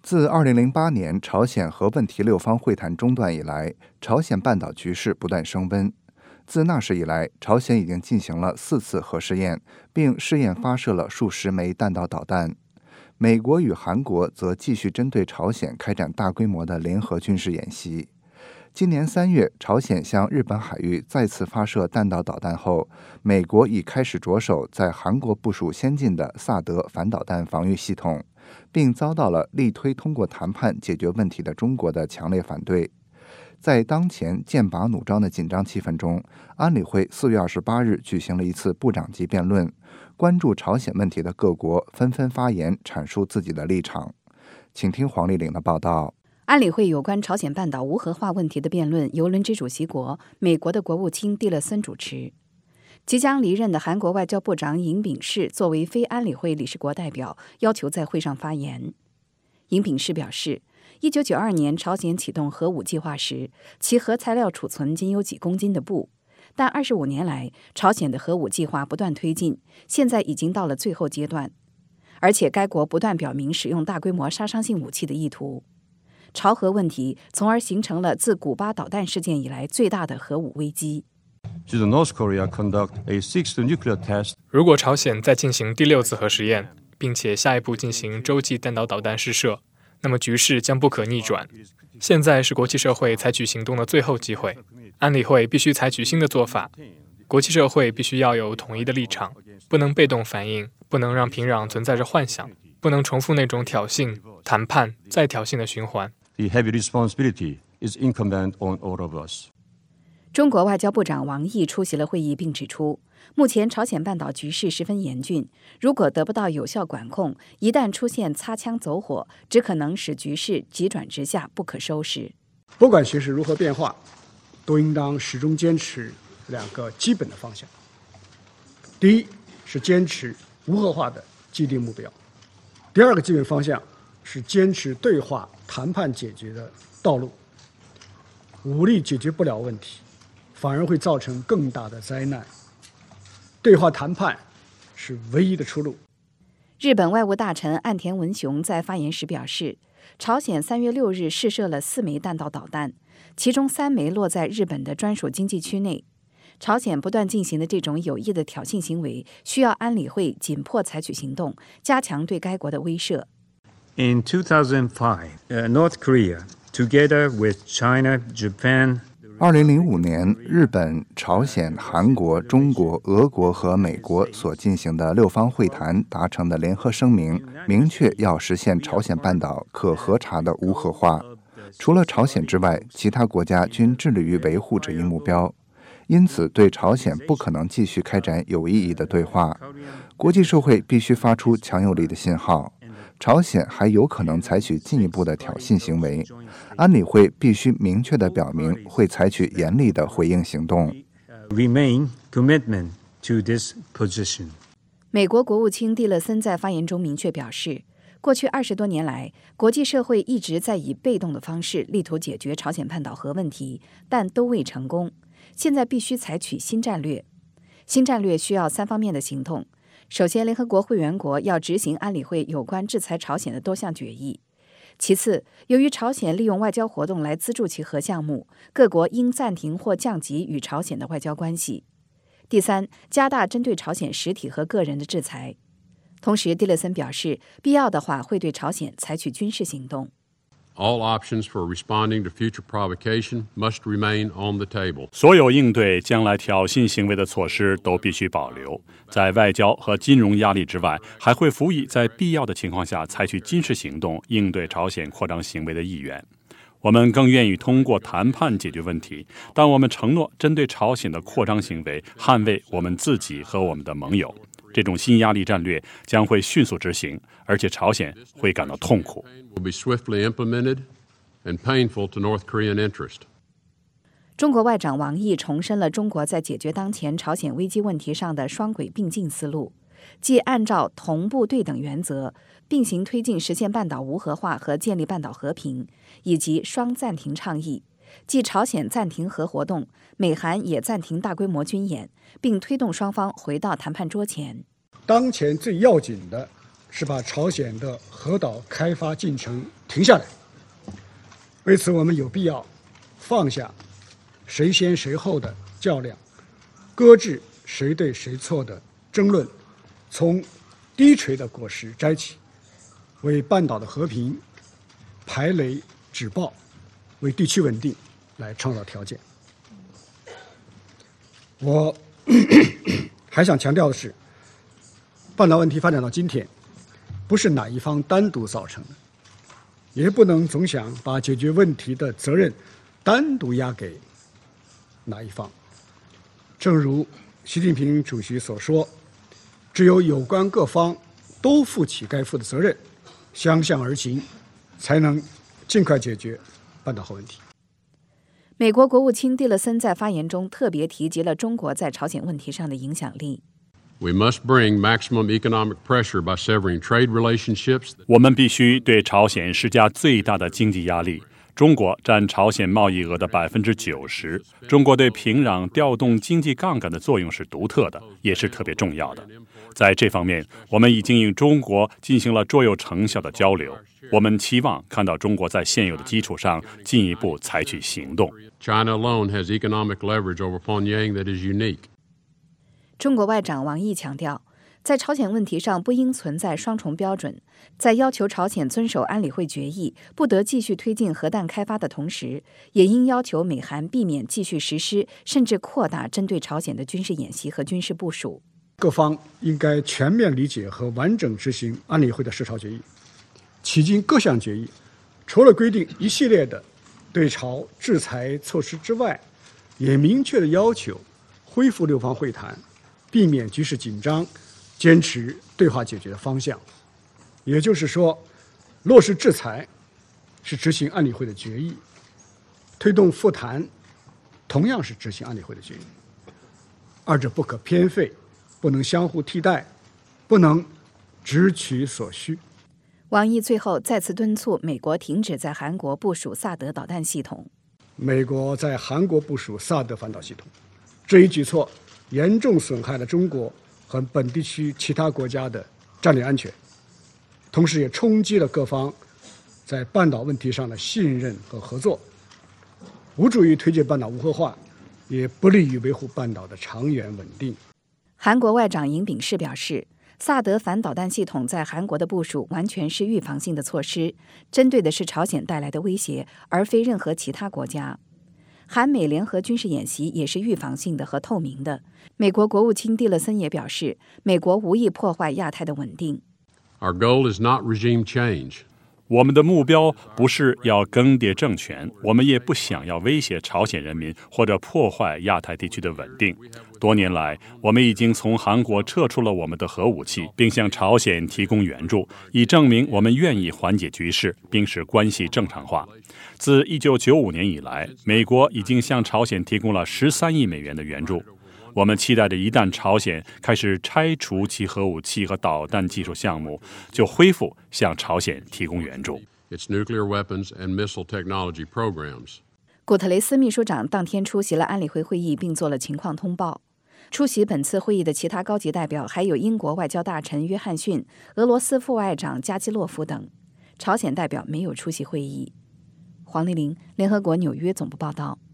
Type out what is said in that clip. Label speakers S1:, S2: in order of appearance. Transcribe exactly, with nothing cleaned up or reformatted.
S1: 自二零零八年朝鲜核问题六方会谈中断以来，朝鲜半岛局势不断升温。自那时以来，朝鲜已经进行了四次核试验，并试验发射了数十枚弹道导弹。美国与韩国则继续针对朝鲜开展大规模的联合军事演习。今年三月，朝鲜向日本海域再次发射弹道导弹后，美国已开始着手在韩国部署先进的萨德反导弹防御系统，并遭到了力推通过谈判解决问题的中国的强烈反对。在当前剑拔弩张的紧张气氛中，安理会四月二十八日举行了一次部长级辩论，关注朝鲜问题的各国纷纷发言，阐述自己的立场。请听黄丽玲的报道。
S2: 安理会有关朝鲜半岛无核化问题的辩论由轮值主席国美国的国务卿蒂勒森主持。即将离任的韩国外交部长尹炳世作为非安理会理事国代表，要求在会上发言。尹炳世表示，一九九二年朝鲜启动核武计划时，其核材料储存仅有几公斤的布，但二十五年来，朝鲜的核武计划不断推进，现在已经到了最后阶段，而且该国不断表明使用大规模杀伤性武器的意图。朝核问题从而形成了自古巴导弹事件以来最大的核武危机。
S3: 如果朝鲜再进行第六次核实验，并且下一步进行洲际弹道导弹试射，那么局势将不可逆转。现在是国际社会采取行动的最后机会，安理会必须采取新的做法。国际社会必须要有统一的立场，不能被动反应，不能让平壤存在着幻想，不能重复那种挑衅、谈判、再挑衅的循环。
S4: The heavy responsibility is incumbent on all of us.
S2: 中国外交部长王毅出席了会议，并指出，目前朝鲜半岛局势十分严峻，如果得不到有效管控，一旦出现擦枪走火，只可能使局势急转直下，不可收拾。
S5: 不管形势如何变化，都应当始终坚持两个基本的方向。第一是坚持无核化的既定目标，第二个基本方向是坚持对话谈判解决的道路。武力解决不了问题，反而会造成更大的灾难。对话谈判是唯一的出路。
S2: 日本外务大臣岸田文雄在发言时表示，朝鲜三月六日试射了四枚弹道导弹，其中三枚落在日本的专属经济区内。朝鲜不断进行的这种有意的挑衅行为，需要安理会紧迫采取行动，加强对该国的威慑。
S6: In two thousand five, uh, North Korea, together with China, Japan,
S1: 二零零五年，日本、朝鲜、韩国、中国、俄国和美国所进行的六方会谈达成的联合声明，明确要实现朝鲜半岛可核查的无核化。除了朝鲜之外，其他国家均致力于维护这一目标。因此，对朝鲜不可能继续开展有意义的对话。国际社会必须发出强有力的信号。朝鲜还有可能采取进一步的挑衅行为，安理会必须明确地表明会采取严厉的回应行动。
S6: remain commitment to this position.
S2: 美国国务卿蒂勒森在发言中明确表示，过去二十多年来，国际社会一直在以被动的方式力图解决朝鲜半岛核问题，但都未成功。现在必须采取新战略，新战略需要三方面的行动。首先，联合国会员国要执行安理会有关制裁朝鲜的多项决议。其次，由于朝鲜利用外交活动来资助其核项目，各国应暂停或降级与朝鲜的外交关系。第三，加大针对朝鲜实体和个人的制裁。同时，蒂勒森表示，必要的话会对朝鲜采取军事行动。
S7: All options for responding to future provocation must remain on the table.
S8: 所有应对将来挑衅行为的措施都必须保留。在外交和金融压力之外，还会辅以在必要的情况下采取军事行动应对朝鲜扩张行为的意愿。我们更愿意通过谈判解决问题，但我们承诺针对朝鲜的扩张行为捍卫我们自己和我们的盟友。这种新压力战略将会迅速执行，而且朝鲜会感到痛苦。
S2: 中国外长王毅重申了中国在解决当前朝鲜危机问题上的双轨并进思路，即按照同步对等原则并行推进实现半岛无核化和建立半岛和平，以及双暂停倡议，即朝鲜暂停核活动，美韩也暂停大规模军演，并推动双方回到谈判桌前。
S5: 当前最要紧的是把朝鲜的核岛开发进程停下来。为此，我们有必要放下谁先谁后的较量，搁置谁对谁错的争论，从低垂的果实摘起，为半岛的和平排雷止暴，为地区稳定来创造条件。我还想强调的是，半岛问题发展到今天，不是哪一方单独造成的，也不能总想把解决问题的责任单独压给哪一方。正如习近平主席所说，只有有关各方都负起该负的责任，相向而行，才能尽快解决半岛核问题。
S2: 美国国务卿蒂勒森在发言中特别提及了中国在朝鲜问题上的影响力。
S7: We must bring maximum economic pressure by severing trade relationships.
S8: 我们必须对朝鲜施加最大的经济压力。中国占朝鲜贸易额的百分之九十，中国对平壤调动经济杠杆的作用是独特的，也是特别重要的。在这方面，我们已经与中国进行了卓有成效的交流。我们期望看到中国在现有的基础上进一步采取行动。
S7: China alone has economic leverage over Pyongyang that is unique.
S2: 中国外长王毅强调，在朝鲜问题上不应存在双重标准，在要求朝鲜遵守安理会决议，不得继续推进核弹开发的同时，也应要求美韩避免继续实施甚至扩大针对朝鲜的军事演习和军事部署。
S5: 各方应该全面理解和完整执行安理会的涉朝决议。迄今各项决议，除了规定一系列的对朝制裁措施之外，也明确的要求恢复六方会谈，避免局势紧张，坚持对话解决的方向。也就是说，落实制裁是执行安理会的决议，推动复谈同样是执行安理会的决议，二者不可偏废，不能相互替代，不能只取所需。
S2: 王毅最后再次敦促美国停止在韩国部署萨德导弹系统。
S5: 美国在韩国部署萨德反导系统，这一举措严重损害了中国和本地区其他国家的战略安全，同时也冲击了各方在半岛问题上的信任和合作，无助于推进半岛无核化，也不利于维护半岛的长远稳定。
S2: 韩国外长尹炳世表示，萨德反导弹系统在韩国的部署完全是预防性的措施，针对的是朝鲜带来的威胁，而非任何其他国家。韩美联合军事演习也是预防性的和透明的。美国国务卿蒂勒森也表示，美国无意破坏亚太的稳定。
S7: Our goal is not regime change.
S8: 我们的目标不是要更迭政权，我们也不想要威胁朝鲜人民或者破坏亚太地区的稳定。多年来，我们已经从韩国撤出了我们的核武器，并向朝鲜提供援助，以证明我们愿意缓解局势，并使关系正常化。自一九九五年以来，美国已经向朝鲜提供了十三亿美元的援助。我们期待着一旦朝鲜开始拆除其核武器和导弹技术项目，就恢复向朝鲜提供援助。
S7: Its nuclear weapons and missile technology programs.
S2: 古特雷斯秘书长当天出席了安理会会议，并做了情况通报。出席本次会议的其他高级代表还有英国外交大臣约翰逊、俄罗斯副外长加基洛夫等。朝鲜代表没有出席会议。黄丽玲，联合国纽约总部报道。